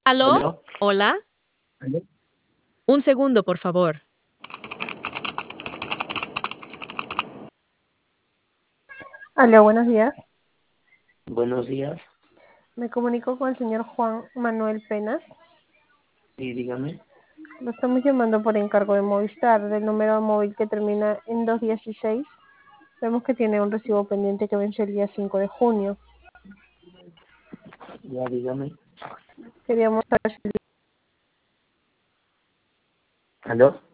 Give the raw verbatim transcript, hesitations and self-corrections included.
¿Aló? ¿Aló? ¿Hola? ¿Aló? Un segundo, por favor. Aló, buenos días. Buenos días. Me comunico con el señor Juan Manuel Penas. Sí, dígame. Lo estamos llamando por encargo de Movistar, del número móvil que termina en dos dieciséis. Vemos que tiene un recibo pendiente que vence el día cinco de junio. Ya, dígame. Queríamos saber si ¿Aló?